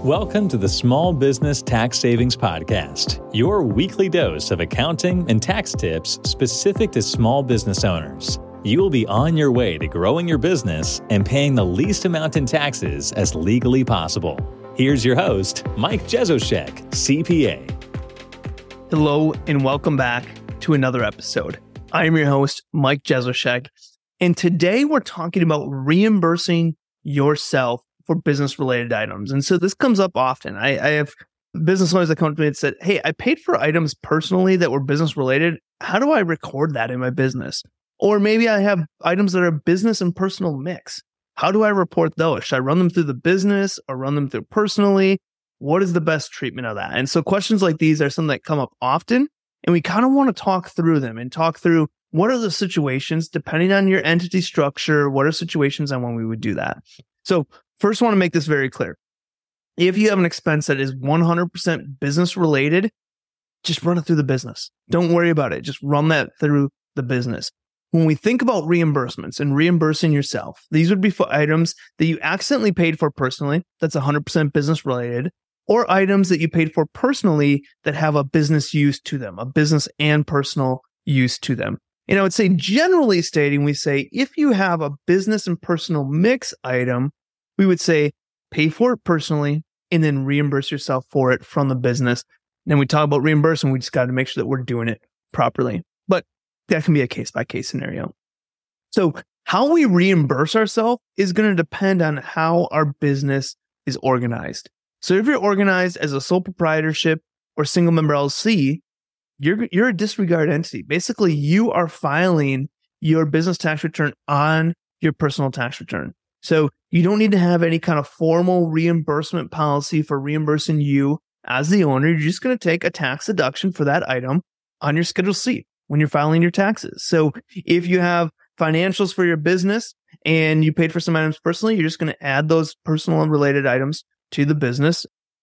Welcome to the Small Business Tax Savings Podcast, your weekly dose of accounting and tax tips specific to small business owners. You will be on your way to growing your business and paying the least amount in taxes as legally possible. Here's your host, Mike Jezoshek, CPA. Hello, and welcome back to another episode. I am your host, Mike Jezoshek, and today we're talking about reimbursing yourself for business-related items. And so this comes up often. I have business owners that come to me and said, hey, I paid for items personally that were business-related. How do I record that in my business? Or maybe I have items that are business and personal mix. How do I report those? Should I run them through the business or run them through personally? What is the best treatment of that? And so questions like these are something that come up often, and we kind of want to talk through them and talk through what are the situations, depending on your entity structure, what are situations and when we would do that. So first, I want to make this very clear. If you have an expense that is 100% business related, just run it through the business. Don't worry about it. Just run that through the business. When we think about reimbursements and reimbursing yourself, these would be for items that you accidentally paid for personally, that's 100% business related, or items that you paid for personally that have a business use to them, a business and personal use to them. And I would say, generally stating, we say if you have a business and personal mix item, we would say pay for it personally and then reimburse yourself for it from the business. And then we talk about reimbursement, we just got to make sure that we're doing it properly. But that can be a case-by-case scenario. So how we reimburse ourselves is going to depend on how our business is organized. So if you're organized as a sole proprietorship or single member LLC, you're a disregard entity. Basically, you are filing your business tax return on your personal tax return. So you don't need to have any kind of formal reimbursement policy for reimbursing you as the owner. You're just going to take a tax deduction for that item on your Schedule C when you're filing your taxes. So if you have financials for your business and you paid for some items personally, you're just going to add those personal and related items to the business.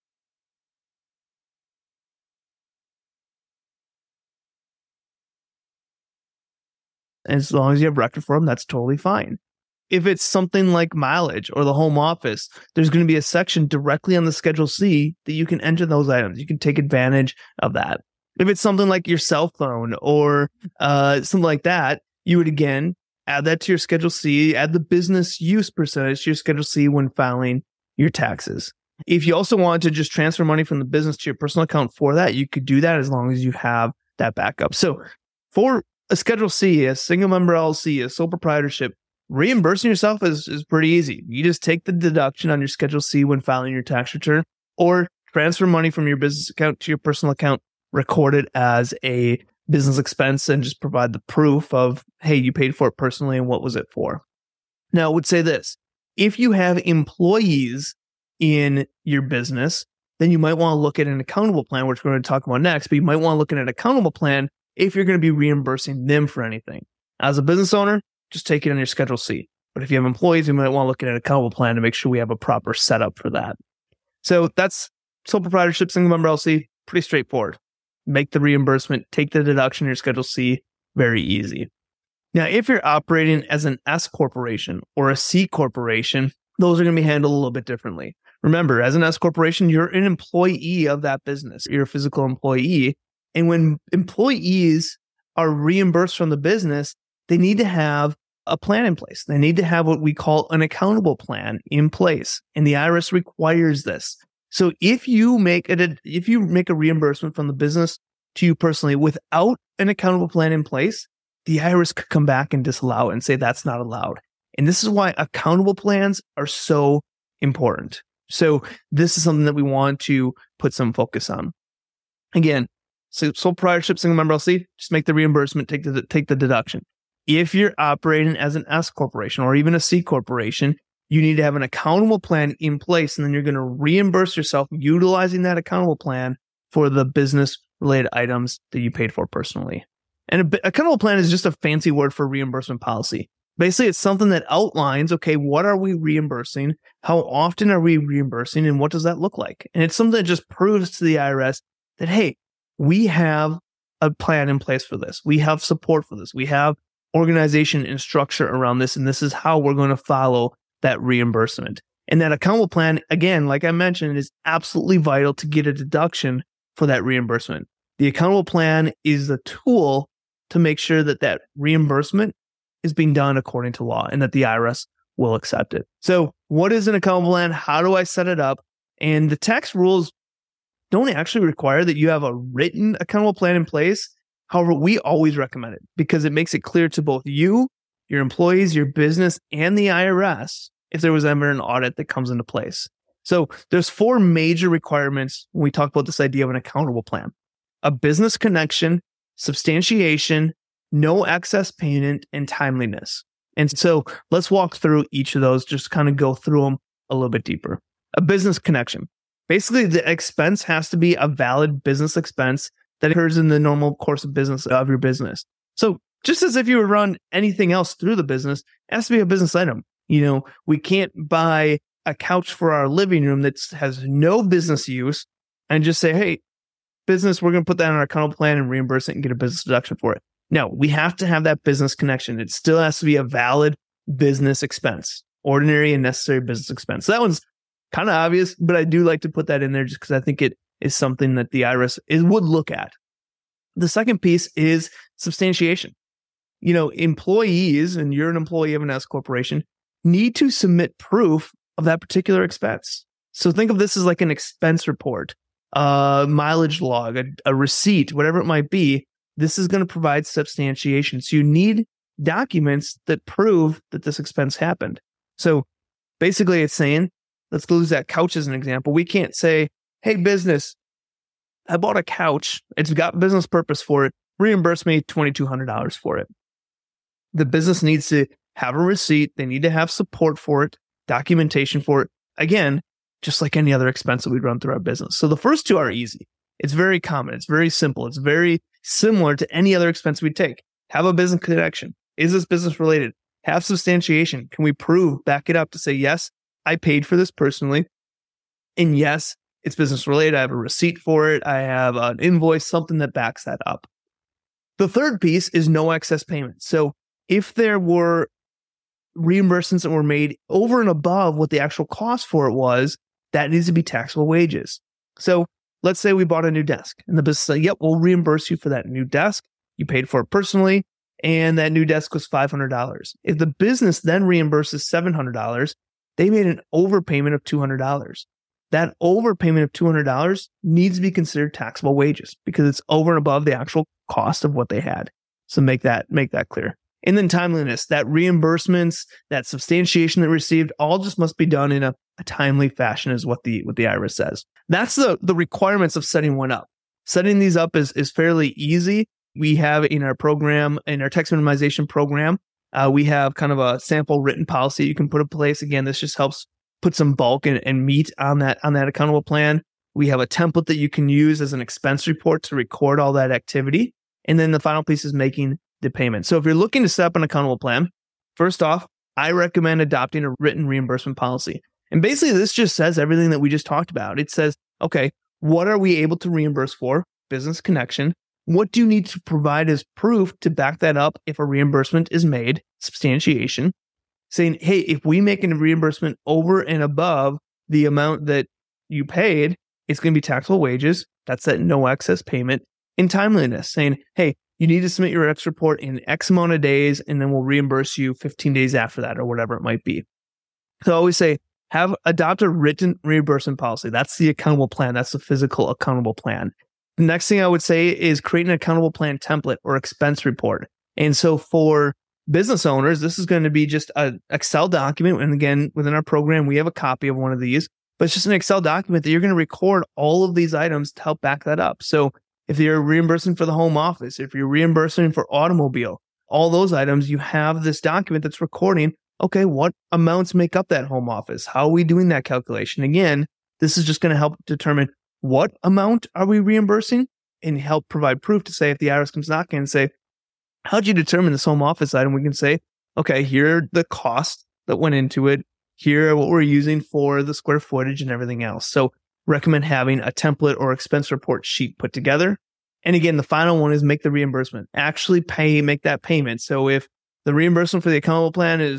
As long as you have record for them, that's totally fine. If it's something like mileage or the home office, there's going to be a section directly on the Schedule C that you can enter those items. You can take advantage of that. If it's something like your cell phone or something like that, you would again add that to your Schedule C, add the business use percentage to your Schedule C when filing your taxes. If you also want to just transfer money from the business to your personal account for that, you could do that as long as you have that backup. So for a Schedule C, a single member LLC, a sole proprietorship, reimbursing yourself is pretty easy. You just take the deduction on your Schedule C when filing your tax return, or transfer money from your business account to your personal account, record it as a business expense, and just provide the proof of, hey, you paid for it personally and what was it for. Now, I would say this. If you have employees in your business, then you might want to look at an accountable plan, which we're going to talk about next, but you might want to look at an accountable plan if you're going to be reimbursing them for anything. As a business owner, just take it on your Schedule C. But if you have employees, you might want to look at an accountable plan to make sure we have a proper setup for that. So that's sole proprietorship, single member LLC, pretty straightforward. Make the reimbursement, take the deduction in your Schedule C, very easy. Now, if you're operating as an S corporation or a C corporation, those are going to be handled a little bit differently. Remember, as an S corporation, you're an employee of that business. You're a physical employee. And when employees are reimbursed from the business, they need to have a plan in place. They need to have what we call an accountable plan in place. And the IRS requires this. So if you make a reimbursement from the business to you personally without an accountable plan in place, the IRS could come back and disallow it and say that's not allowed. And this is why accountable plans are so important. So this is something that we want to put some focus on. Again, so sole proprietorship, single member LLC, just make the reimbursement, take the deduction. If you're operating as an S corporation or even a C corporation, you need to have an accountable plan in place, and then you're going to reimburse yourself utilizing that accountable plan for the business-related items that you paid for personally. And accountable plan is just a fancy word for reimbursement policy. Basically, it's something that outlines, okay, what are we reimbursing? How often are we reimbursing? And what does that look like? And it's something that just proves to the IRS that, hey, we have a plan in place for this. We have support for this. We have organization and structure around this, and this is how we're going to follow that reimbursement. And that accountable plan, again, like I mentioned, is absolutely vital to get a deduction for that reimbursement. The accountable plan is the tool to make sure that that reimbursement is being done according to law and that the IRS will accept it. So what is an accountable plan? How do I set it up? And the tax rules don't actually require that you have a written accountable plan in place. However, we always recommend it because it makes it clear to both you, your employees, your business, and the IRS if there was ever an audit that comes into place. So there's 4 major requirements when we talk about this idea of an accountable plan: a business connection, substantiation, no excess payment, and timeliness. And so let's walk through each of those, just kind of go through them a little bit deeper. A business connection. Basically, the expense has to be a valid business expense that occurs in the normal course of business of your business. So just as if you would run anything else through the business, it has to be a business item. We can't buy a couch for our living room that has no business use and just say, hey, business, we're going to put that on our accountable plan and reimburse it and get a business deduction for it. No, we have to have that business connection. It still has to be a valid business expense, ordinary and necessary business expense. So that one's kind of obvious, but I do like to put that in there just because I think it is something that the IRS would look at. The second piece is substantiation. Employees, and you're an employee of an S corporation, need to submit proof of that particular expense. So think of this as like an expense report, a mileage log, a receipt, whatever it might be. This is going to provide substantiation. So you need documents that prove that this expense happened. So basically it's saying, let's use that couch as an example. We can't say, hey, business, I bought a couch. It's got business purpose for it. Reimburse me $2,200 for it. The business needs to have a receipt. They need to have support for it, documentation for it. Again, just like any other expense that we'd run through our business. So the first 2 are easy. It's very common. It's very simple. It's very similar to any other expense we take. Have a business connection. Is this business related? Have substantiation. Can we back it up to say, yes, I paid for this personally. And yes, it's business related. I have a receipt for it. I have an invoice, something that backs that up. The third piece is no excess payment. So if there were reimbursements that were made over and above what the actual cost for it was, that needs to be taxable wages. So let's say we bought a new desk and the business said, yep, we'll reimburse you for that new desk. You paid for it personally, and that new desk was $500. If the business then reimburses $700, they made an overpayment of $200. That overpayment of $200 needs to be considered taxable wages because it's over and above the actual cost of what they had. So make that clear. And then timeliness, that reimbursements, that substantiation that received, all just must be done in a timely fashion is what the IRS says. That's the requirements of setting one up. Setting these up is fairly easy. We have in our program, in our tax minimization program, we have kind of a sample written policy you can put in place. Again, this just helps put some bulk and meat on that accountable plan. We have a template that you can use as an expense report to record all that activity. And then the final piece is making the payment. So if you're looking to set up an accountable plan, first off, I recommend adopting a written reimbursement policy. And basically this just says everything that we just talked about. It says, okay, what are we able to reimburse for? Business connection. What do you need to provide as proof to back that up if a reimbursement is made? Substantiation. Saying, hey, if we make a reimbursement over and above the amount that you paid, it's going to be taxable wages. That's that no excess payment. In timeliness, saying, hey, you need to submit your X report in X amount of days, and then we'll reimburse you 15 days after that or whatever it might be. So I always say, adopt a written reimbursement policy. That's the accountable plan. That's the physical accountable plan. The next thing I would say is create an accountable plan template or expense report. And so for business owners, this is going to be just an Excel document. And again, within our program, we have a copy of one of these, but it's just an Excel document that you're going to record all of these items to help back that up. So if you're reimbursing for the home office, if you're reimbursing for automobile, all those items, you have this document that's recording, okay, what amounts make up that home office? How are we doing that calculation? Again, this is just going to help determine what amount are we reimbursing and help provide proof to say if the IRS comes knocking and say, how'd you determine this home office item? We can say, okay, here are the costs that went into it. Here are what we're using for the square footage and everything else. So recommend having a template or expense report sheet put together. And again, the final one is make the reimbursement. Actually make that payment. So if the reimbursement for the accountable plan is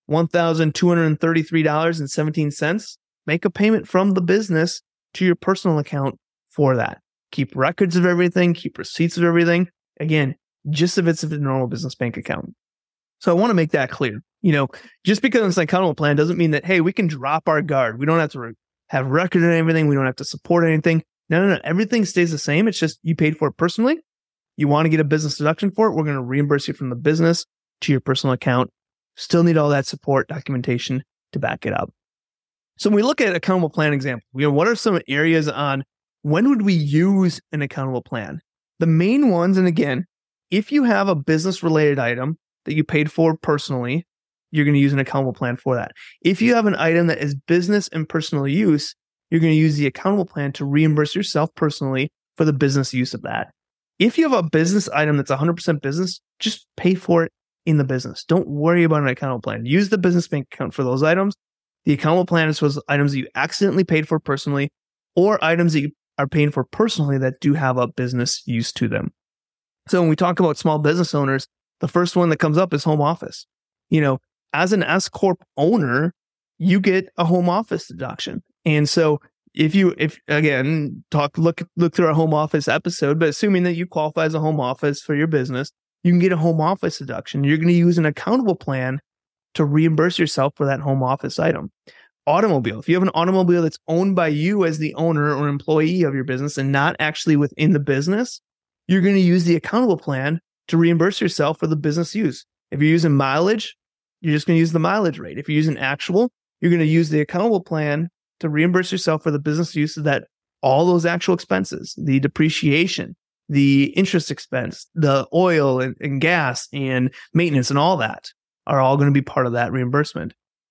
$1,233.17, make a payment from the business to your personal account for that. Keep records of everything, keep receipts of everything. Again, just if it's a normal business bank account. So I want to make that clear. Just because it's an accountable plan doesn't mean that, hey, we can drop our guard. We don't have to have record of everything. We don't have to support anything. No. Everything stays the same. It's just you paid for it personally. You want to get a business deduction for it. We're going to reimburse you from the business to your personal account. Still need all that support documentation to back it up. So when we look at accountable plan example, what are some areas on when would we use an accountable plan? The main ones, and again, if you have a business related item that you paid for personally, you're going to use an accountable plan for that. If you have an item that is business and personal use, you're going to use the accountable plan to reimburse yourself personally for the business use of that. If you have a business item that's 100% business, just pay for it in the business. Don't worry about an accountable plan. Use the business bank account for those items. The accountable plan is for those items that you accidentally paid for personally or items that you are paying for personally that do have a business use to them. So when we talk about small business owners, the first one that comes up is home office. As an S Corp owner, you get a home office deduction. And so if again, look through our home office episode, but assuming that you qualify as a home office for your business, you can get a home office deduction. You're going to use an accountable plan to reimburse yourself for that home office item. Automobile. If you have an automobile that's owned by you as the owner or employee of your business and not actually within the business, you're going to use the accountable plan to reimburse yourself for the business use. If you're using mileage, you're just going to use the mileage rate. If you're using actual, you're going to use the accountable plan to reimburse yourself for the business use of that, all those actual expenses, the depreciation, the interest expense, the oil and gas and maintenance and all that are all going to be part of that reimbursement.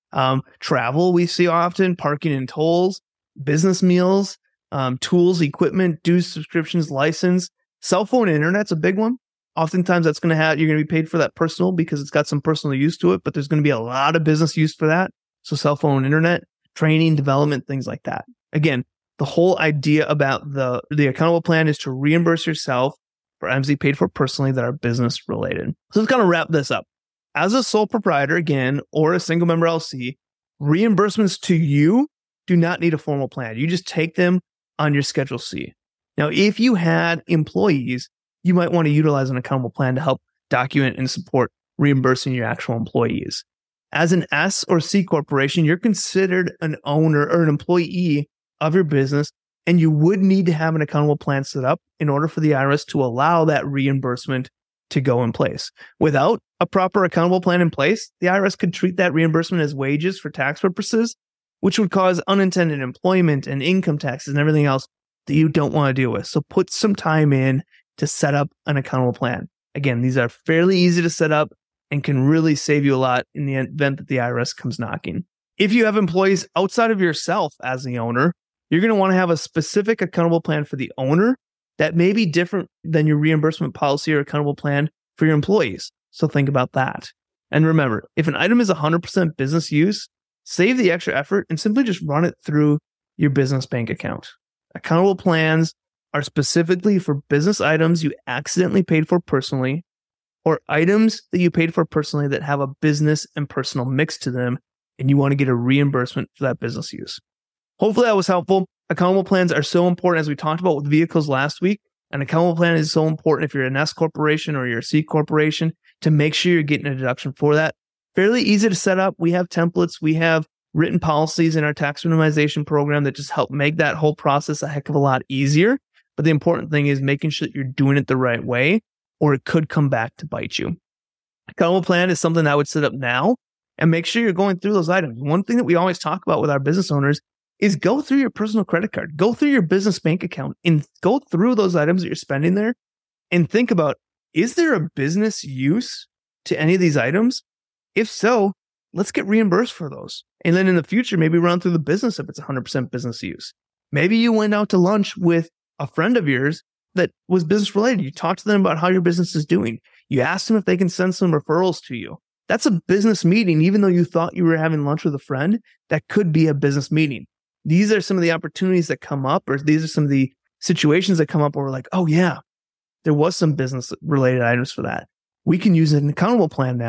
Travel, we see often, parking and tolls, business meals, tools, equipment, dues, subscriptions, license, cell phone, and internet's a big one. Oftentimes that's going to you're going to be paid for that personal because it's got some personal use to it, but there's going to be a lot of business use for that. So cell phone, internet, training, development, things like that. Again, the whole idea about the accountable plan is to reimburse yourself for items you paid for personally that are business related. So let's kind of wrap this up. As a sole proprietor, again, or a single member LLC, reimbursements to you do not need a formal plan. You just take them on your Schedule C. Now, if you had employees, you might want to utilize an accountable plan to help document and support reimbursing your actual employees. As an S or C corporation, you're considered an owner or an employee of your business, and you would need to have an accountable plan set up in order for the IRS to allow that reimbursement to go in place. Without a proper accountable plan in place, the IRS could treat that reimbursement as wages for tax purposes, which would cause unintended employment and income taxes and everything else that you don't want to deal with. So put some time in to set up an accountable plan. Again, these are fairly easy to set up and can really save you a lot in the event that the IRS comes knocking. If you have employees outside of yourself as the owner, you're going to want to have a specific accountable plan for the owner that may be different than your reimbursement policy or accountable plan for your employees. So think about that. And remember, if an item is 100% business use, save the extra effort and simply just run it through your business bank account. Accountable plans are specifically for business items you accidentally paid for personally, or items that you paid for personally that have a business and personal mix to them, and you want to get a reimbursement for that business use. Hopefully that was helpful. Accountable plans are so important, as we talked about with vehicles last week. An accountable plan is so important if you're an S corporation or you're a C corporation to make sure you're getting a deduction for that. Fairly easy to set up. We have templates. We have written policies in our tax minimization program that just help make that whole process a heck of a lot easier. But the important thing is making sure that you're doing it the right way, or it could come back to bite you. Accountable plan is something I would set up now and make sure you're going through those items. One thing that we always talk about with our business owners is go through your personal credit card, go through your business bank account, and go through those items that you're spending there and think about, is there a business use to any of these items? If so, let's get reimbursed for those. And then in the future, maybe run through the business if it's 100% business use. Maybe you went out to lunch with a friend of yours that was business related. You talked to them about how your business is doing. You asked them if they can send some referrals to you. That's a business meeting. Even though you thought you were having lunch with a friend, that could be a business meeting. These are some of the opportunities that come up, or these are some of the situations that come up where we're like, oh yeah, there was some business related items for that. We can use an accountable plan now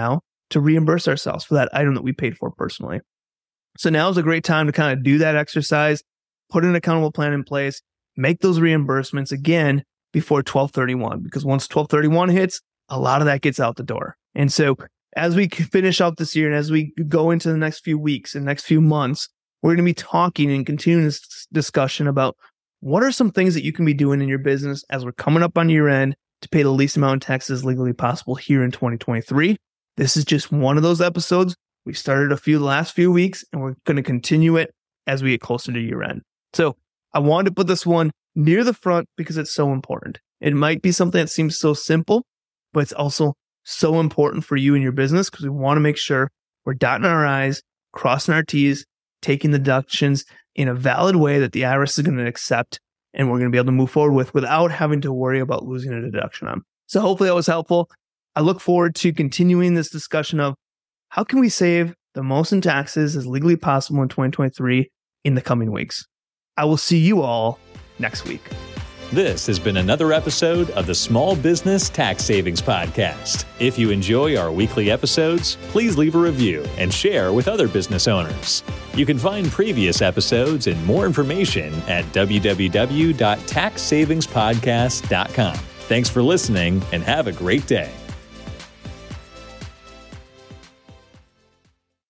to reimburse ourselves for that item that we paid for personally. So now is a great time to kind of do that exercise, put an accountable plan in place, make those reimbursements again before 12/31, because once 12/31 hits, a lot of that gets out the door. And so as we finish out this year and as we go into the next few weeks and next few months, we're going to be talking and continuing this discussion about what are some things that you can be doing in your business as we're coming up on year end to pay the least amount in taxes legally possible here in 2023. This is just one of those episodes. We started the last few weeks, and we're going to continue it as we get closer to year end. So I wanted to put this one near the front because it's so important. It might be something that seems so simple, but it's also so important for you and your business because we want to make sure we're dotting our I's, crossing our T's, taking the deductions in a valid way that the IRS is going to accept and we're going to be able to move forward with without having to worry about losing a deduction on. So hopefully that was helpful. I look forward to continuing this discussion of how can we save the most in taxes as legally possible in 2023 in the coming weeks. I will see you all next week. This has been another episode of the Small Business Tax Savings Podcast. If you enjoy our weekly episodes, please leave a review and share with other business owners. You can find previous episodes and more information at www.taxsavingspodcast.com. Thanks for listening and have a great day.